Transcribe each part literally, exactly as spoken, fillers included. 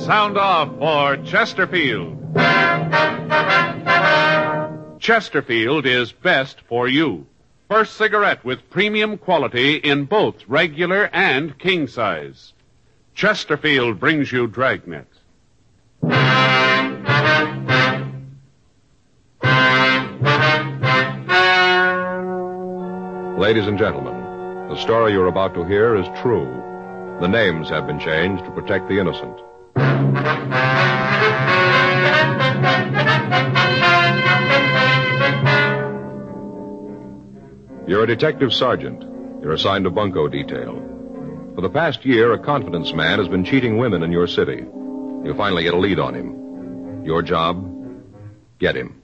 sound off for Chesterfield. Chesterfield is best for you. First cigarette with premium quality in both regular and king size. Chesterfield brings you Dragnet. Ladies and gentlemen, the story you're about to hear is true. The names have been changed to protect the innocent. You're a detective sergeant. You're assigned to bunco detail. For the past year, a confidence man has been cheating women in your city. You finally get a lead on him. Your job? Get him.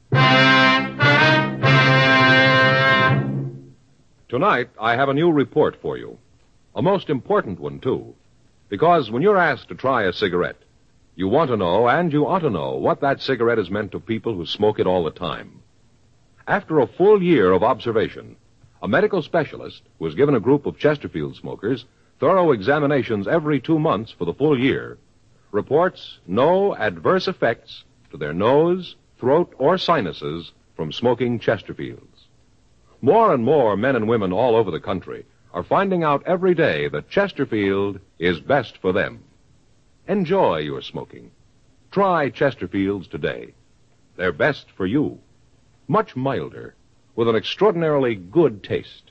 Tonight, I have a new report for you. A most important one, too. Because when you're asked to try a cigarette, you want to know, and you ought to know, what that cigarette has meant to people who smoke it all the time. After a full year of observation, a medical specialist who has given a group of Chesterfield smokers thorough examinations every two months for the full year reports no adverse effects to their nose, throat, or sinuses from smoking Chesterfields. More and more men and women all over the country are finding out every day that Chesterfield is best for them. Enjoy your smoking. Try Chesterfields today. They're best for you. Much milder, with an extraordinarily good taste.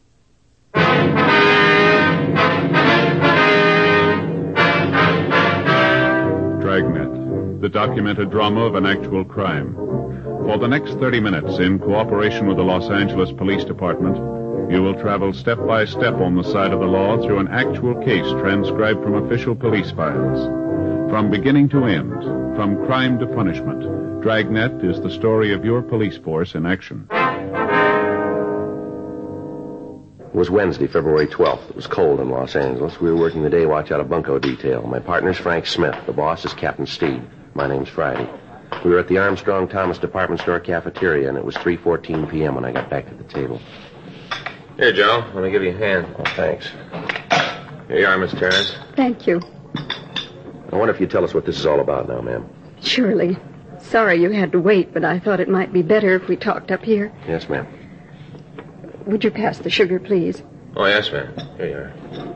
Dragnet, the documented drama of an actual crime. For the next thirty minutes, in cooperation with the Los Angeles Police Department, you will travel step by step on the side of the law through an actual case transcribed from official police files. From beginning to end, from crime to punishment, Dragnet is the story of your police force in action. It was Wednesday, February twelfth. It was cold in Los Angeles. We were working the day watch out of bunco detail. My partner's Frank Smith. The boss is Captain Steve. My name's Friday. We were at the Armstrong Thomas department store cafeteria, and it was three fourteen p.m. when I got back to the table. Here, Joe. Let me give you a hand. Oh, thanks. Here you are, Miss Terrence. Thank you. I wonder if you'd tell us what this is all about now, ma'am. Surely. Sorry you had to wait, but I thought it might be better if we talked up here. Yes, ma'am. Would you pass the sugar, please? Oh, yes, ma'am. Here you are.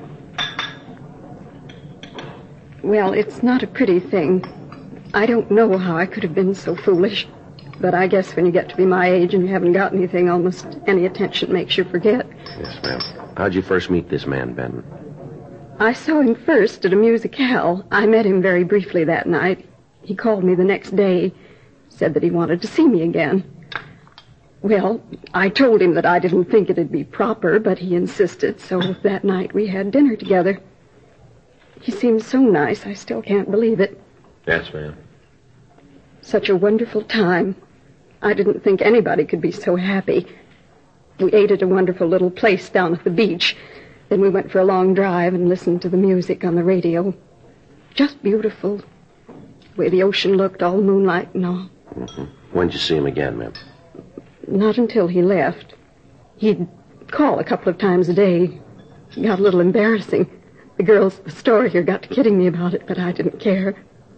Well, it's not a pretty thing. I don't know how I could have been so foolish. But I guess when you get to be my age and you haven't got anything, almost any attention makes you forget. Yes, ma'am. How'd you first meet this man, Benton? I saw him first at a musicale. I met him very briefly that night. He called me the next day, said that he wanted to see me again. Well, I told him that I didn't think it'd be proper, but he insisted, so that night we had dinner together. He seemed so nice, I still can't believe it. Yes, ma'am. Such a wonderful time. I didn't think anybody could be so happy. We ate at a wonderful little place down at the beach. Then we went for a long drive and listened to the music on the radio. Just beautiful. The way the ocean looked, all moonlight and all. Mm-hmm. When'd you see him again, ma'am? Not until he left. He'd call a couple of times a day. It got a little embarrassing. The girls at the store here got to kidding me about it, but I didn't care.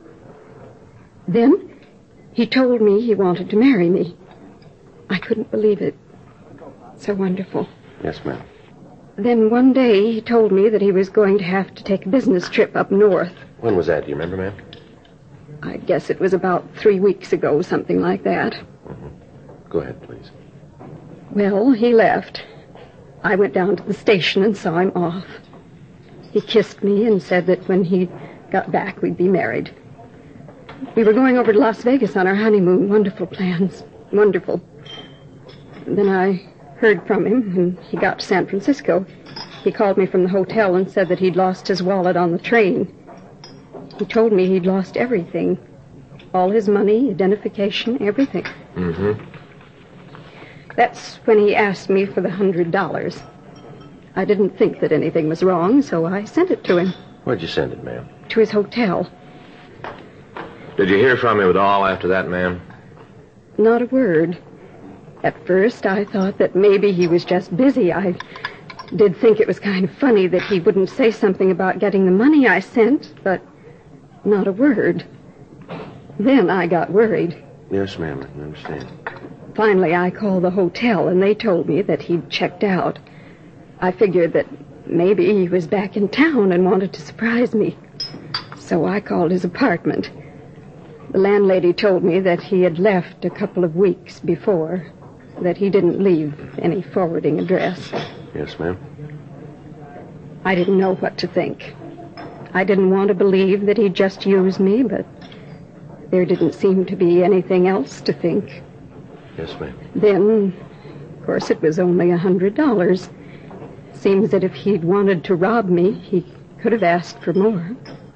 Then he told me he wanted to marry me. I couldn't believe it. So wonderful. Yes, ma'am. Then one day he told me that he was going to have to take a business trip up north. When was that? Do you remember, ma'am? I guess it was about three weeks ago, something like that. Mm-hmm. Go ahead, please. Well, he left. I went down to the station and saw him off. He kissed me and said that when he got back, we'd be married. We were going over to Las Vegas on our honeymoon. Wonderful plans. Wonderful. And then I heard from him, and he got to San Francisco. He called me from the hotel and said that he'd lost his wallet on the train. He told me he'd lost everything. All his money, identification, everything. Mm-hmm. That's when he asked me for the hundred dollars. I didn't think that anything was wrong, so I sent it to him. Where'd you send it, ma'am? To his hotel. Did you hear from him at all after that, ma'am? Not a word. At first, I thought that maybe he was just busy. I did think it was kind of funny that he wouldn't say something about getting the money I sent, but not a word. Then I got worried. Yes, ma'am, I understand. Finally, I called the hotel, and they told me that he'd checked out. I figured that maybe he was back in town and wanted to surprise me. So I called his apartment. The landlady told me that he had left a couple of weeks before, that he didn't leave any forwarding address. Yes, ma'am. I didn't know what to think. I didn't want to believe that he'd just used me, but there didn't seem to be anything else to think. Yes, ma'am. Then, of course, it was only a hundred dollars. Seems that if he'd wanted to rob me, he could have asked for more.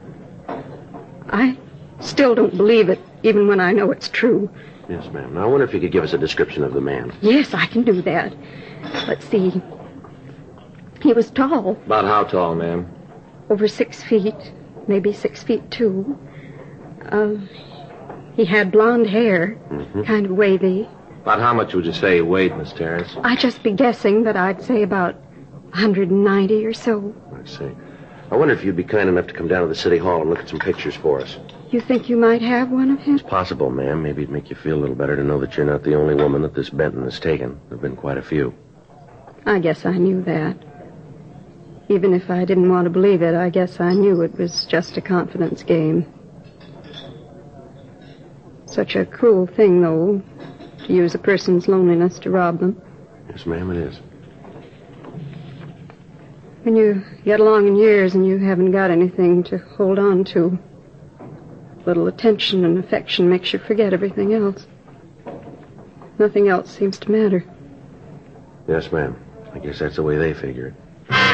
I still don't believe it, even when I know it's true. Yes, ma'am. Now, I wonder if you could give us a description of the man. Yes, I can do that. Let's see. He was tall. About how tall, ma'am? Over six feet, maybe six feet two. Uh, he had blonde hair, Mm-hmm. kind of wavy. About how much would you say he weighed, Miss Terrence? I'd just be guessing, but I'd say about one hundred ninety or so. I see. I wonder if you'd be kind enough to come down to the city hall and look at some pictures for us. You think you might have one of him? It's possible, ma'am. Maybe it'd make you feel a little better to know that you're not the only woman that this Benton has taken. There have been quite a few. I guess I knew that. Even if I didn't want to believe it, I guess I knew it was just a confidence game. Such a cruel thing, though, to use a person's loneliness to rob them. Yes, ma'am, it is. When you get along in years and you haven't got anything to hold on to, little attention and affection makes you forget everything else. Nothing else seems to matter. Yes, ma'am. I guess that's the way they figure it.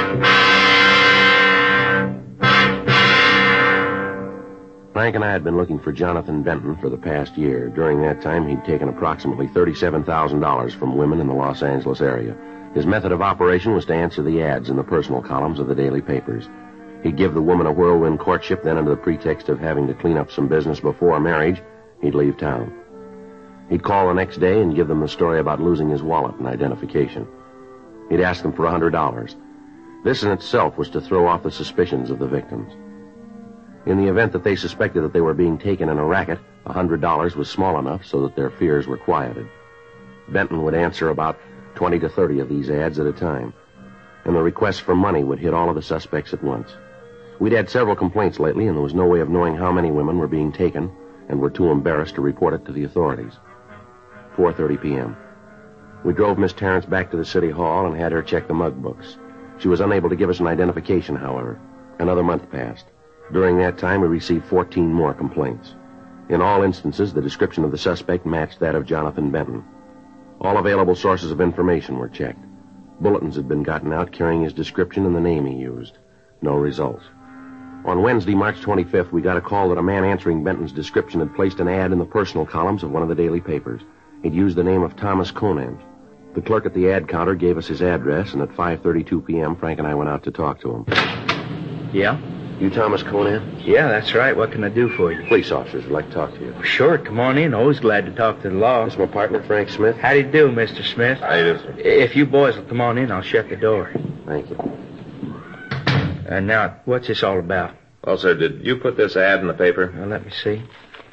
Frank and I had been looking for Jonathan Benton for the past year. During that time, he'd taken approximately thirty-seven thousand dollars from women in the Los Angeles area. His method of operation was to answer the ads in the personal columns of the daily papers. He'd give the woman a whirlwind courtship, then under the pretext of having to clean up some business before marriage, he'd leave town. He'd call the next day and give them the story about losing his wallet and identification. He'd ask them for one hundred dollars. This in itself was to throw off the suspicions of the victims. In the event that they suspected that they were being taken in a racket, one hundred dollars was small enough so that their fears were quieted. Benton would answer about twenty to thirty of these ads at a time, and the requests for money would hit all of the suspects at once. We'd had several complaints lately, and there was no way of knowing how many women were being taken and were too embarrassed to report it to the authorities. four thirty p.m. We drove Miss Terrence back to the city hall and had her check the mug books. She was unable to give us an identification, however. Another month passed. During that time, we received fourteen more complaints. In all instances, the description of the suspect matched that of Jonathan Benton. All available sources of information were checked. Bulletins had been gotten out carrying his description and the name he used. No results. On Wednesday, March twenty-fifth, we got a call that a man answering Benton's description had placed an ad in the personal columns of one of the daily papers. He'd used the name of Thomas Conant. The clerk at the ad counter gave us his address, and at five thirty-two p.m., Frank and I went out to talk to him. Yeah? You Thomas Conant? Yeah, that's right. What can I do for you? Police officers would like to talk to you. Sure, come on in. Always glad to talk to the law. This is my partner, Frank Smith. How do you do, Mister Smith? How you do, sir? If you boys will come on in, I'll shut the door. Thank you. And now, what's this all about? Well, sir, did you put this ad in the paper? Well, let me see.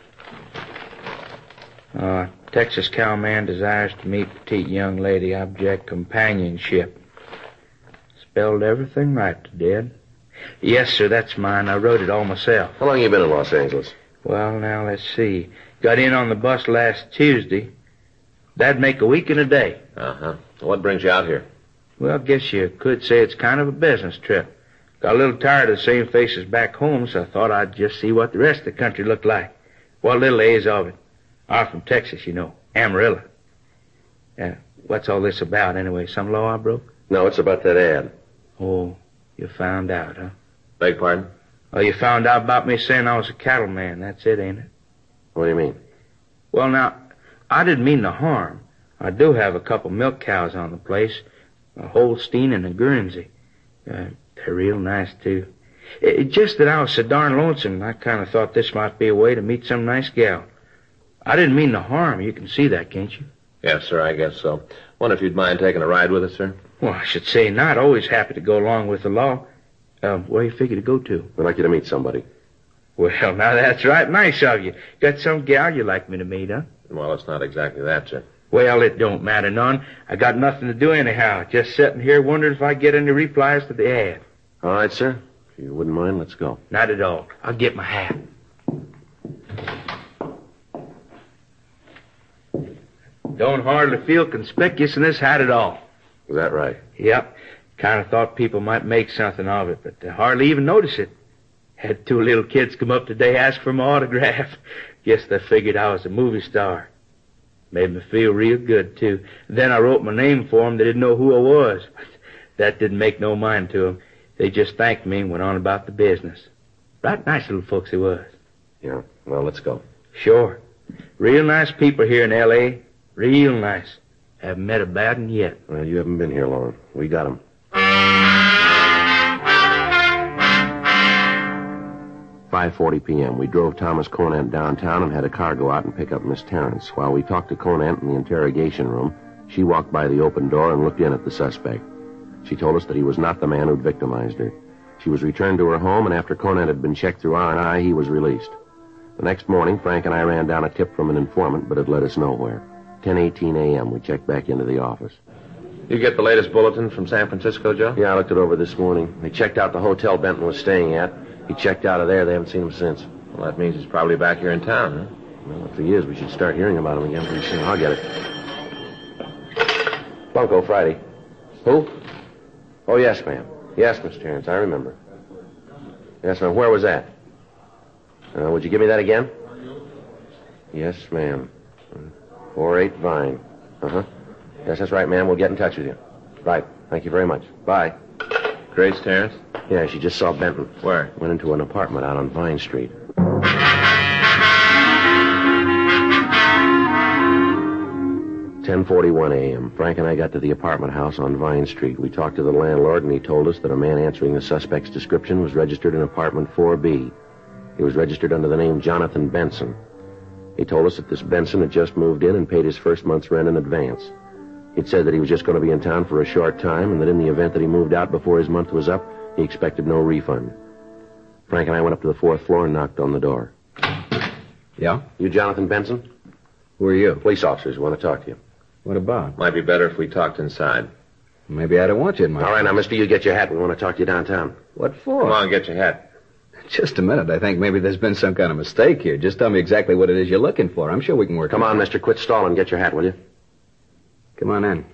Uh, Texas cowman desires to meet petite young lady, object companionship. Spelled everything right to dead. Yes, sir, that's mine. I wrote it all myself. How long you been in Los Angeles? Well, now, let's see. Got in on the bus last Tuesday. That'd make a week and a day. Uh-huh. What brings you out here? Well, I guess you could say it's kind of a business trip. Got a little tired of the same faces back home, so I thought I'd just see what the rest of the country looked like. What little there is of it. I'm from Texas, you know. Amarillo. Uh, what's all this about, anyway? Some law I broke? No, it's about that ad. Oh, you found out, huh? Beg pardon? Oh, you found out about me saying I was a cattleman. That's it, ain't it? What do you mean? Well, now, I didn't mean no harm. I do have a couple milk cows on the place, a Holstein and a Guernsey. Uh, they're real nice, too. It, it, just that I was so darn lonesome, I kind of thought this might be a way to meet some nice gal. I didn't mean no harm. You can see that, can't you? Yes, sir, I guess so. Wonder if you'd mind taking a ride with us, sir? Well, I should say not. Always happy to go along with the law. Uh, where you figure to go to? We'd like you to meet somebody. Well, now that's right nice of you. Got some gal you'd like me to meet, huh? Well, it's not exactly that, sir. Well, it don't matter none. I got nothing to do anyhow. Just sitting here wondering if I get any replies to the ad. All right, sir. If you wouldn't mind, let's go. Not at all. I'll get my hat. Don't hardly feel conspicuous in this hat at all. Is that right? Yep. Kind of thought people might make something of it, but uh, hardly even notice it. Had two little kids come up today, ask for my autograph. Guess they figured I was a movie star. Made me feel real good, too. Then I wrote my name for them. They didn't know who I was. But that didn't make no mind to them. They just thanked me and went on about the business. Right nice little folks they was. Yeah. Well, let's go. Sure. Real nice people here in L A Real nice. Haven't met a bad one yet. Well, you haven't been here long. We got 'em. five forty p.m. We drove Thomas Conant downtown and had a car go out and pick up Miss Terrence. While we talked to Conant in the interrogation room, she walked by the open door and looked in at the suspect. She told us that he was not the man who'd victimized her. She was returned to her home, and after Conant had been checked through R and I, he was released. The next morning, Frank and I ran down a tip from an informant, but it led us nowhere. ten eighteen a.m., we checked back into the office. You get the latest bulletin from San Francisco, Joe? Yeah, I looked it over this morning. They checked out the hotel Benton was staying at. He checked out of there. They haven't seen him since. Well, that means he's probably back here in town, huh? Well, if he is, we should start hearing about him again pretty soon. I'll get it. Bunko, Friday. Who? Oh, yes, ma'am. Yes, Miss Terrence, I remember. Yes, ma'am. Where was that? Uh, would you give me that again? Yes, ma'am. four eight Vine. Uh-huh. Yes, that's right, ma'am. We'll get in touch with you. Right. Thank you very much. Bye. Grace Terrence? Yeah, she just saw Benton. Where? Went into an apartment out on Vine Street. ten forty-one a.m. Frank and I got to the apartment house on Vine Street. We talked to the landlord, and he told us that a man answering the suspect's description was registered in apartment four B. He was registered under the name Jonathan Benson. He told us that this Benson had just moved in and paid his first month's rent in advance. He'd said that he was just going to be in town for a short time, and that in the event that he moved out before his month was up, he expected no refund. Frank and I went up to the fourth floor and knocked on the door. Yeah? You Jonathan Benson? Who are you? Police officers want to talk to you. What about? Might be better if we talked inside. Maybe I don't want you in my... All right, now, mister, you get your hat. We want to talk to you downtown. What for? Come on, get your hat. Just a minute. I think maybe there's been some kind of mistake here. Just tell me exactly what it is you're looking for. I'm sure we can work Come it on, out. mister, quit stalling. Get your hat, will you? Come on in.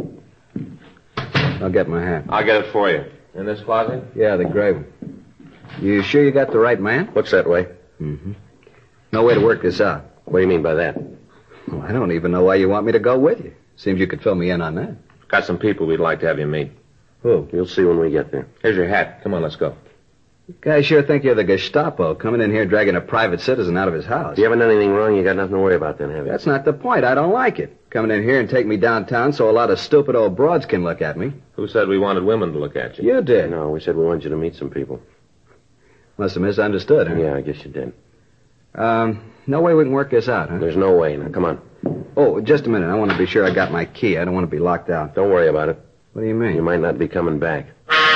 I'll get my hat. I'll get it for you. In this closet? Yeah, the gray one. You sure you got the right man? Looks that way. Mm-hmm. No way to work this out. What do you mean by that? Well, I don't even know why you want me to go with you. Seems you could fill me in on that. Got some people we'd like to have you meet. Who? You'll see when we get there. Here's your hat. Come on, let's go. You guys sure think you're the Gestapo, coming in here dragging a private citizen out of his house. If you haven't done anything wrong, you got nothing to worry about then, have you? That's not the point. I don't like it. Coming in here and take me downtown so a lot of stupid old broads can look at me. Who said we wanted women to look at you? You did. No, we said we wanted you to meet some people. Must have misunderstood, huh? Yeah, I guess you did. Um, no way we can work this out, huh? There's no way. Now, come on. Oh, just a minute. I want to be sure I got my key. I don't want to be locked out. Don't worry about it. What do you mean? You might not be coming back.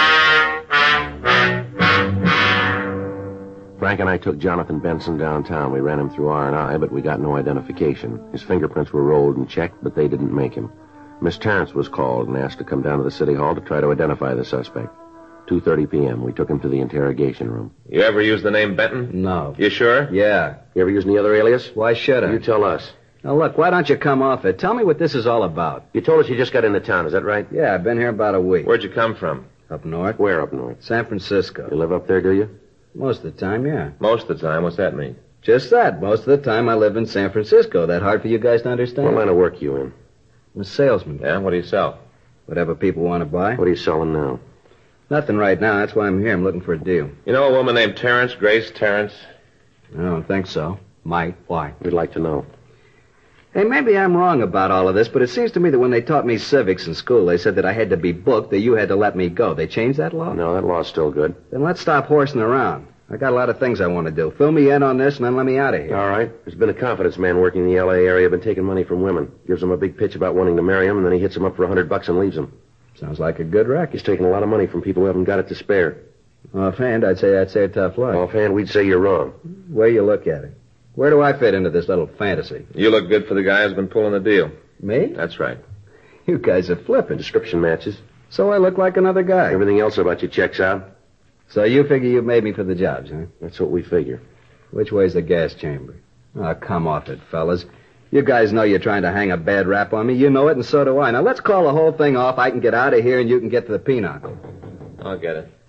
Frank and I took Jonathan Benson downtown. We ran him through R and I, but we got no identification. His fingerprints were rolled and checked, but they didn't make him. Miss Terrence was called and asked to come down to the city hall to try to identify the suspect. two thirty p.m. We took him to the interrogation room. You ever use the name Benton? No. You sure? Yeah. You ever use any other alias? Why should I? You tell us. Now, look, why don't you come off it? Tell me what this is all about. You told us you just got into town, is that right? Yeah, I've been here about a week. Where'd you come from? Up north. Where up north? San Francisco. You live up there, do you? Most of the time, yeah. Most of the time. What's that mean? Just that. Most of the time I live in San Francisco. That hard for you guys to understand? What line of work you in? I'm a salesman. Yeah, what do you sell? Whatever people want to buy. What are you selling now? Nothing right now. That's why I'm here. I'm looking for a deal. You know a woman named Terrence, Grace Terrence? I don't think so. Might. Why? We'd like to know. Hey, maybe I'm wrong about all of this, but it seems to me that when they taught me civics in school, they said that I had to be booked, that you had to let me go. They changed that law? No, that law's still good. Then let's stop horsing around. I got a lot of things I want to do. Fill me in on this and then let me out of here. All right. There's been a confidence man working in the L A area, been taking money from women. Gives them a big pitch about wanting to marry him, and then he hits them up for a hundred bucks and leaves them. Sounds like a good racket. He's taking a lot of money from people who haven't got it to spare. Offhand, I'd say I'd say a tough luck. Offhand, we'd say you're wrong. Way you look at it. Where do I fit into this little fantasy? You look good for the guy who's been pulling the deal. Me? That's right. You guys are flipping. Description matches. So I look like another guy. Everything else about you checks out. So you figure you've made me for the jobs, huh? That's what we figure. Which way's the gas chamber? Oh, come off it, fellas. You guys know you're trying to hang a bad rap on me. You know it, and so do I. Now, let's call the whole thing off. I can get out of here, and you can get to the pinochle. I'll get it.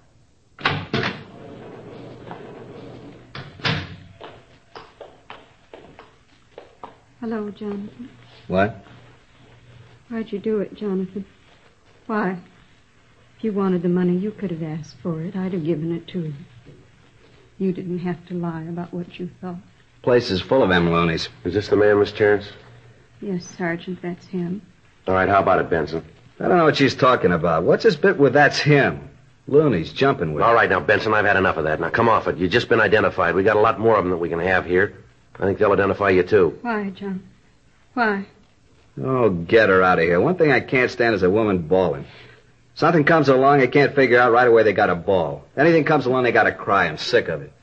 Hello, Jonathan. What? Why'd you do it, Jonathan? Why? If you wanted the money, you could have asked for it. I'd have given it to you. You didn't have to lie about what you thought. Place is full of them loonies. Is this the man, Miss Terrence? Yes, Sergeant, that's him. All right, how about it, Benson? I don't know what she's talking about. What's this bit with that's him? Loonies jumping with All right, now, Benson, I've had enough of that. Now, come off it. You've just been identified. We got a lot more of them that we can have here. I think they'll identify you, too. Why, John? Why? Oh, get her out of here. One thing I can't stand is a woman bawling. Something comes along, they can't figure out right away they got to bawl. Anything comes along, they got to cry. I'm sick of it.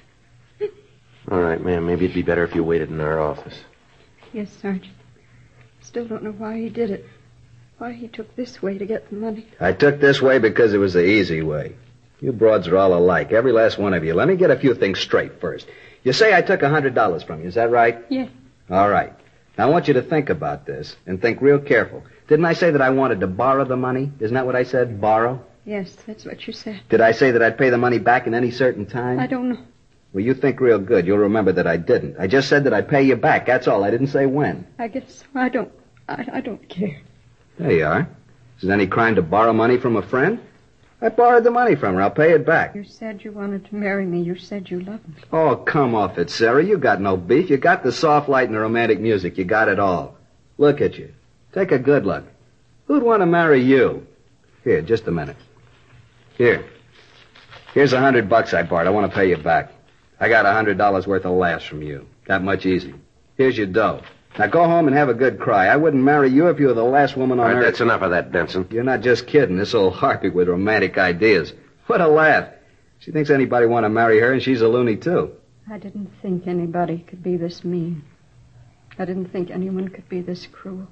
All right, ma'am, maybe it'd be better if you waited in our office. Yes, Sergeant. Still don't know why he did it. Why he took this way to get the money. I took this way because it was the easy way. You broads are all alike, every last one of you. Let me get a few things straight first. You say I took a hundred dollars from you, is that right? Yeah. All right. Now, I want you to think about this, and think real careful. Didn't I say that I wanted to borrow the money? Isn't that what I said, borrow? Yes, that's what you said. Did I say that I'd pay the money back in any certain time? I don't know. Well, you think real good. You'll remember that I didn't. I just said that I'd pay you back, that's all. I didn't say when. I guess I don't... I, I don't care. There you are. Is it any crime to borrow money from a friend? I borrowed the money from her. I'll pay it back. You said you wanted to marry me. You said you loved me. Oh, come off it, Sarah. You got no beef. You got the soft light and the romantic music. You got it all. Look at you. Take a good look. Who'd want to marry you? Here, just a minute. Here. Here's a hundred bucks I borrowed. I want to pay you back. I got a hundred dollars worth of laughs from you. That much easy. Here's your dough. Now go home and have a good cry. I wouldn't marry you if you were the last woman on All right, earth. that's enough of that, Benson. You're not just kidding. This old harpy with romantic ideas. What a laugh. She thinks anybody want to marry her, and she's a loony, too. I didn't think anybody could be this mean. I didn't think anyone could be this cruel.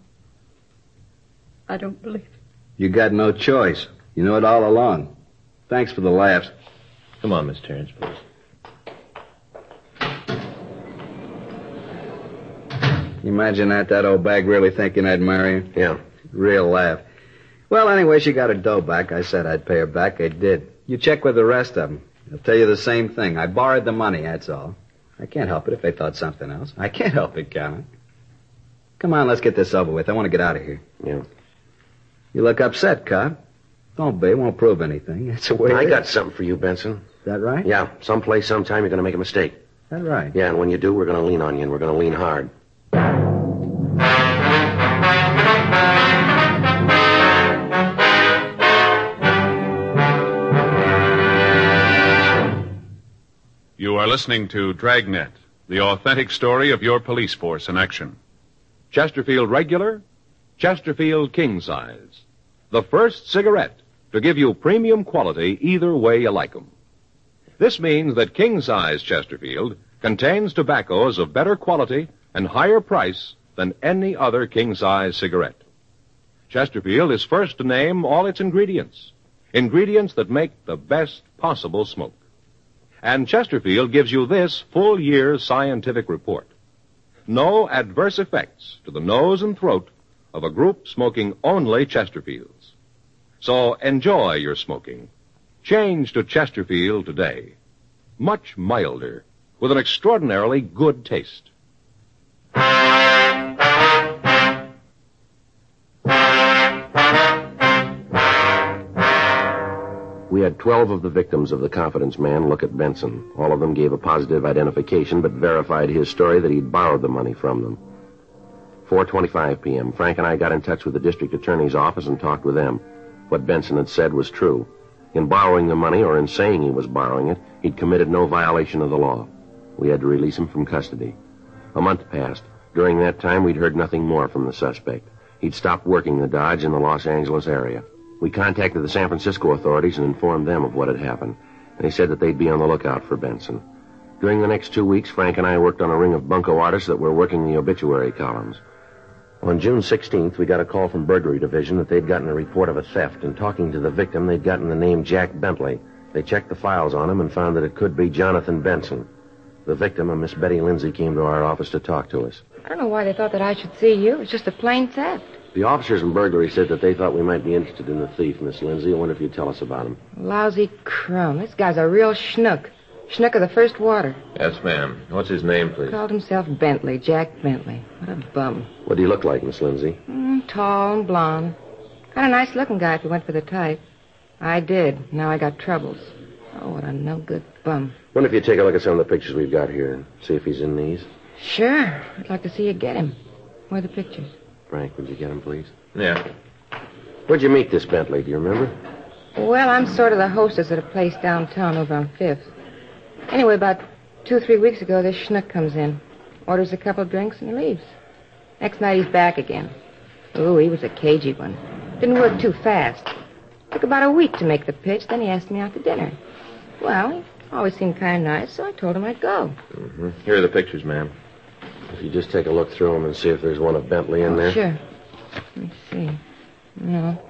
I don't believe it. You got no choice. You knew it all along. Thanks for the laughs. Come on, Miss Terrence, please. Imagine that, that old bag really thinking I'd marry her? Yeah. Real laugh. Well, anyway, she got her dough back. I said I'd pay her back. I did. You check with the rest of them. They'll tell you the same thing. I borrowed the money, that's all. I can't help it if they thought something else. I can't help it, can I? Come on, let's get this over with. I want to get out of here. Yeah. You look upset, Cobb. Don't be. It won't prove anything. That's the way I it got is. something for you, Benson. Is that right? Yeah, someplace, sometime, you're going to make a mistake. Is that right? Yeah, and when you do, we're going to lean on you, and we're going to lean hard. You are listening to Dragnet, the authentic story of your police force in action. Chesterfield Regular, Chesterfield King Size. The first cigarette to give you premium quality either way you like 'em. This means that King Size Chesterfield contains tobaccos of better quality and higher price than any other King Size cigarette. Chesterfield is first to name all its ingredients, ingredients that make the best possible smoke. And Chesterfield gives you this full year's scientific report. No adverse effects to the nose and throat of a group smoking only Chesterfields. So enjoy your smoking. Change to Chesterfield today. Much milder, with an extraordinarily good taste. We had twelve of the victims of the Confidence Man look at Benson. All of them gave a positive identification, but verified his story that he'd borrowed the money from them. four twenty-five p.m., Frank and I got in touch with the district attorney's office and talked with them. What Benson had said was true. In borrowing the money, or in saying he was borrowing it, he'd committed no violation of the law. We had to release him from custody. A month passed. During that time, we'd heard nothing more from the suspect. He'd stopped working the Dodge in the Los Angeles area. We contacted the San Francisco authorities and informed them of what had happened. They said that they'd be on the lookout for Benson. During the next two weeks, Frank and I worked on a ring of bunco artists that were working the obituary columns. On June sixteenth, we got a call from Burglary Division that they'd gotten a report of a theft, and talking to the victim, they'd gotten the name Jack Bentley. They checked the files on him and found that it could be Jonathan Benson. The victim, a Miss Betty Lindsay, came to our office to talk to us. I don't know why they thought that I should see you. It's just a plain theft. The officers in burglary said that they thought we might be interested in the thief, Miss Lindsay. I wonder if you'd tell us about him. Lousy crumb. This guy's a real schnook. Schnook of the first water. Yes, ma'am. What's his name, please? Called himself Bentley, Jack Bentley. What a bum. What do you look like, Miss Lindsay? Mm, tall and blonde. Kind of nice-looking guy if you went for the type. I did. Now I got troubles. Oh, what a no-good bum. Wonder if you'd take a look at some of the pictures we've got here and see if he's in these. Sure. I'd like to see you get him. Where are the pictures? Frank, would you get him, please? Yeah. Where'd you meet this Bentley? Do you remember? Well, I'm sort of the hostess at a place downtown over on Fifth. Anyway, about two or three weeks ago, this schnook comes in, orders a couple of drinks, and he leaves. Next night, he's back again. Ooh, he was a cagey one. Didn't work too fast. Took about a week to make the pitch, then he asked me out to dinner. Well, he always seemed kind of nice, so I told him I'd go. Mm-hmm. Here are the pictures, ma'am. If you just take a look through them and see if there's one of Bentley in oh, there. Sure. Let me see. No.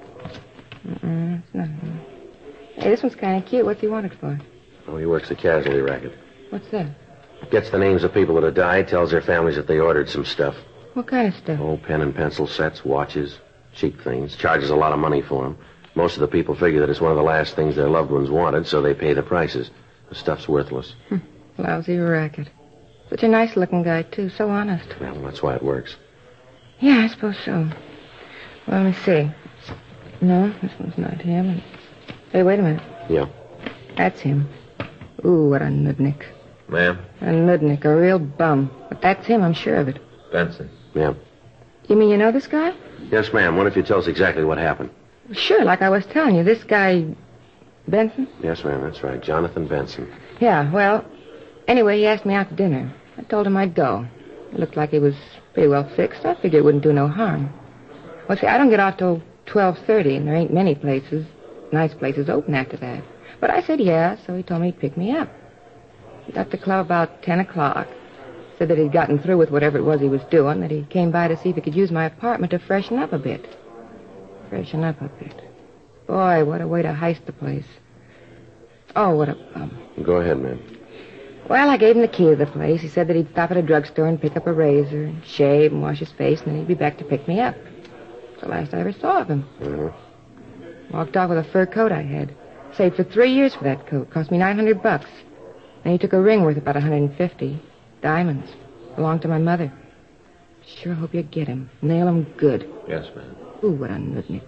Mm-mm, it's not. Hey, this one's kind of cute. What's he wanted for? Oh, he works the casualty racket. What's that? Gets the names of people that have died, tells their families that they ordered some stuff. What kind of stuff? Oh, pen and pencil sets, watches, cheap things. Charges a lot of money for them. Most of the people figure that it's one of the last things their loved ones wanted, so they pay the prices. The stuff's worthless. Hm. Lousy racket. Such a nice-looking guy, too. So honest. Well, that's why it works. Yeah, I suppose so. Well, let me see. No, this one's not him. Hey, wait a minute. Yeah. That's him. Ooh, what a nudnik. Ma'am? A nudnik, a real bum. But that's him, I'm sure of it. Benson. Yeah. You mean you know this guy? Yes, ma'am. What if you tell us exactly what happened? Sure, like I was telling you. This guy, Benson? Yes, ma'am, that's right. Jonathan Benson. Yeah, well, anyway, he asked me out to dinner. I told him I'd go. It looked like he was pretty well fixed. I figured it wouldn't do no harm. Well, see, I don't get off till twelve thirty, and there ain't many places, nice places open after that. But I said yeah, so he told me he'd pick me up. He got to the club about ten o'clock. Said that he'd gotten through with whatever it was he was doing, that he came by to see if he could use my apartment to freshen up a bit. Freshen up a bit. Boy, what a way to heist the place. Oh, what a bum. Go ahead, ma'am. Well, I gave him the key to the place. He said that he'd stop at a drugstore and pick up a razor and shave and wash his face, and then he'd be back to pick me up. It's the last I ever saw of him. Mm-hmm. Walked off with a fur coat I had. Saved for three years for that coat. Cost me nine hundred bucks. And he took a ring worth about one hundred fifty. Diamonds. Belonged to my mother. Sure hope you get him. Nail him good. Yes, ma'am. Ooh, what a nudnik.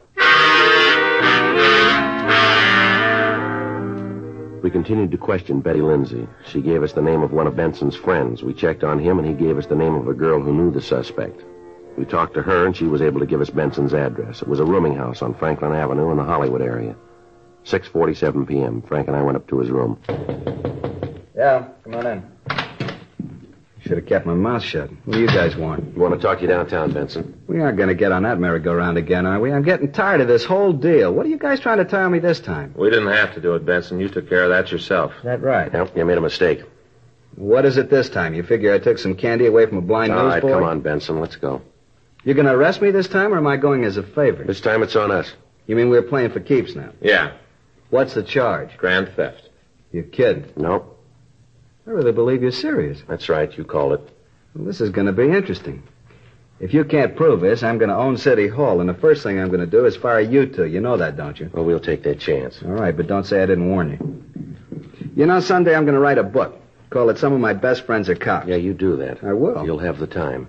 We continued to question Betty Lindsay. She gave us the name of one of Benson's friends. We checked on him, and he gave us the name of a girl who knew the suspect. We talked to her, and she was able to give us Benson's address. It was a rooming house on Franklin Avenue in the Hollywood area. six forty-seven p.m. Frank and I went up to his room. Yeah, come on in. Should have kept my mouth shut. What do you guys want? We want to talk to you downtown, Benson. We aren't going to get on that merry-go-round again, are we? I'm getting tired of this whole deal. What are you guys trying to tell me this time? We didn't have to do it, Benson. You took care of that yourself. Is that right? Yep, you made a mistake. What is it this time? You figure I took some candy away from a blind All newsboy? right, come on, Benson. Let's go. You're going to arrest me this time, or am I going as a favor? This time it's on us. You mean we're playing for keeps now? Yeah. What's the charge? Grand theft. You're kidding. Nope. I really believe you're serious. That's right. You called it. Well, this is going to be interesting. If you can't prove this, I'm going to own City Hall, and the first thing I'm going to do is fire you two. You know that, don't you? Well, we'll take that chance. All right, but don't say I didn't warn you. You know, someday I'm going to write a book. Call it Some of My Best Friends Are Cops. Yeah, you do that. I will. You'll have the time.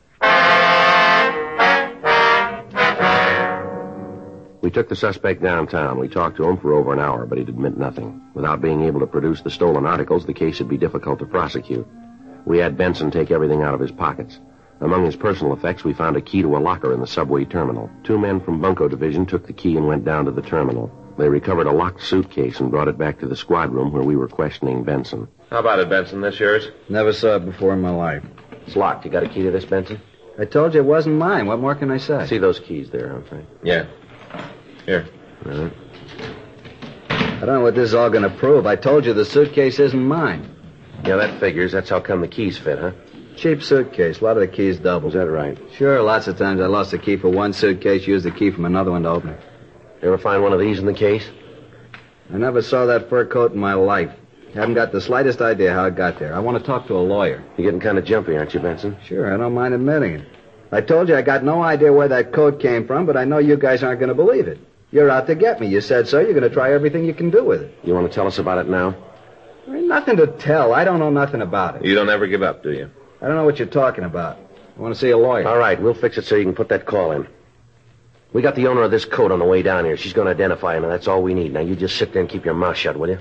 We took the suspect downtown. We talked to him for over an hour, but he'd admit nothing. Without being able to produce the stolen articles, the case would be difficult to prosecute. We had Benson take everything out of his pockets. Among his personal effects, we found a key to a locker in the subway terminal. Two men from Bunco Division took the key and went down to the terminal. They recovered a locked suitcase and brought it back to the squad room where we were questioning Benson. How about it, Benson? This yours? Never saw it before in my life. It's locked. You got a key to this, Benson? I told you it wasn't mine. What more can I say? See those keys there, huh, Frank? Yeah. Here. All right. I don't know what this is all going to prove. I told you the suitcase isn't mine. Yeah, that figures. That's how come the keys fit, huh? Cheap suitcase. A lot of the keys double. Is that right? Sure, lots of times I lost the key for one suitcase, used the key from another one to open it. You ever find one of these in the case? I never saw that fur coat in my life. Haven't got the slightest idea how it got there. I want to talk to a lawyer. You're getting kind of jumpy, aren't you, Benson? Sure, I don't mind admitting it. I told you I got no idea where that coat came from, but I know you guys aren't going to believe it. You're out to get me. You said so. You're going to try everything you can do with it. You want to tell us about it now? There ain't nothing to tell. I don't know nothing about it. You don't ever give up, do you? I don't know what you're talking about. I want to see a lawyer. All right, we'll fix it so you can put that call in. We got the owner of this coat on the way down here. She's going to identify him, and that's all we need. Now, you just sit there and keep your mouth shut, will you?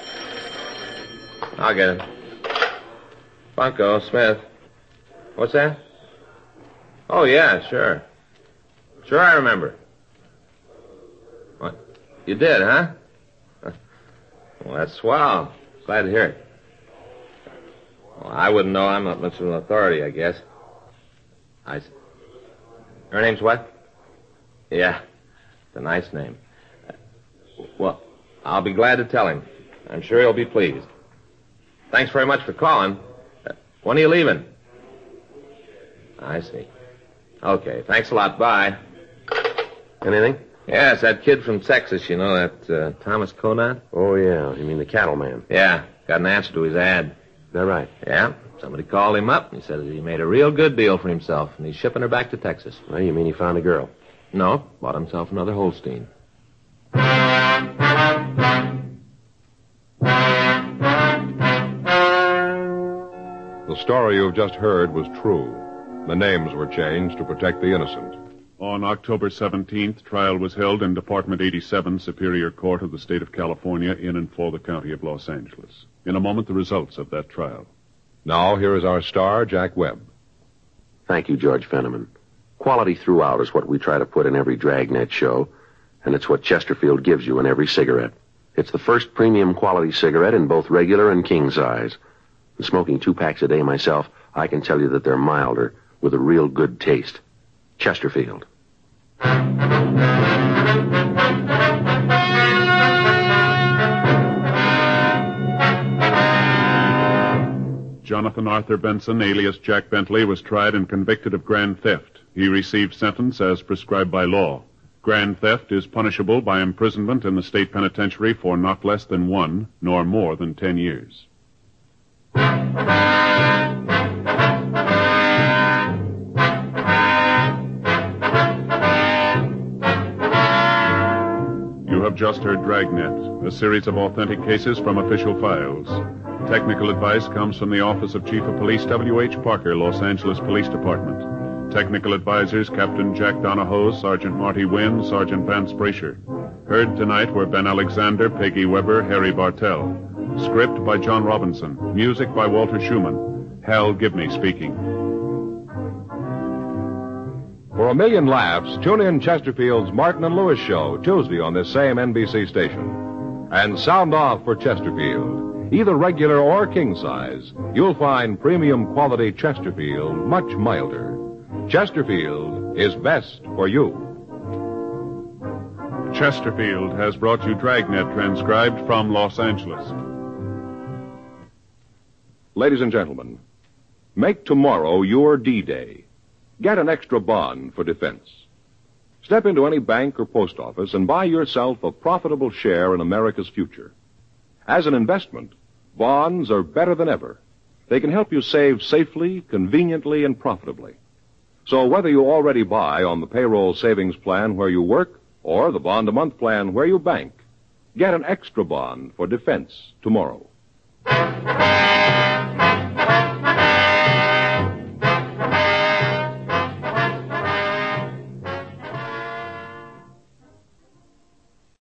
I'll get it. Bunko, Smith. What's that? Oh, yeah, sure. Sure, I remember. What? You did, huh? Well, that's swell. Glad to hear it. Well, I wouldn't know. I'm not much of an authority, I guess. I... Her name's what? Yeah, it's a nice name. Well, I'll be glad to tell him. I'm sure he'll be pleased. Thanks very much for calling. Uh, when are you leaving? I see. Okay, thanks a lot. Bye. Anything? Yes, that kid from Texas, you know, that uh, Thomas Conant? Oh, yeah. You mean the cattleman? Yeah, got an answer to his ad. Is that right? Yeah, somebody called him up, and he said that he made a real good deal for himself, and he's shipping her back to Texas. Well, you mean he found a girl? No, bought himself another Holstein. The story you've just heard was true. The names were changed to protect the innocent. On October seventeenth, trial was held in Department eighty-seven, Superior Court of the State of California, in and for the County of Los Angeles. In a moment, the results of that trial. Now, here is our star, Jack Webb. Thank you, George Fenneman. Quality throughout is what we try to put in every Dragnet show, and it's what Chesterfield gives you in every cigarette. It's the first premium quality cigarette in both regular and king size. And smoking two packs a day myself, I can tell you that they're milder with a real good taste. Chesterfield. Jonathan Arthur Benson, alias Jack Bentley, was tried and convicted of grand theft. He received sentence as prescribed by law. Grand theft is punishable by imprisonment in the state penitentiary for not less than one, nor more than ten years. You have just heard Dragnet, a series of authentic cases from official files. Technical advice comes from the Office of Chief of Police W H Parker, Los Angeles Police Department. Technical advisors Captain Jack Donahoe, Sergeant Marty Wynn, Sergeant Vance Brasher. Heard tonight were Ben Alexander, Peggy Weber, Harry Bartell. Script by John Robinson. Music by Walter Schumann. Hal Gibney speaking. For a million laughs, tune in Chesterfield's Martin and Lewis Show, Tuesday on this same N B C station. And sound off for Chesterfield. Either regular or king size, you'll find premium quality Chesterfield much milder. Chesterfield is best for you. Chesterfield has brought you Dragnet, transcribed from Los Angeles. Ladies and gentlemen, make tomorrow your D-Day. Get an extra bond for defense. Step into any bank or post office and buy yourself a profitable share in America's future. As an investment, bonds are better than ever. They can help you save safely, conveniently, and profitably. So whether you already buy on the payroll savings plan where you work or the bond-a-month plan where you bank, get an extra bond for defense tomorrow.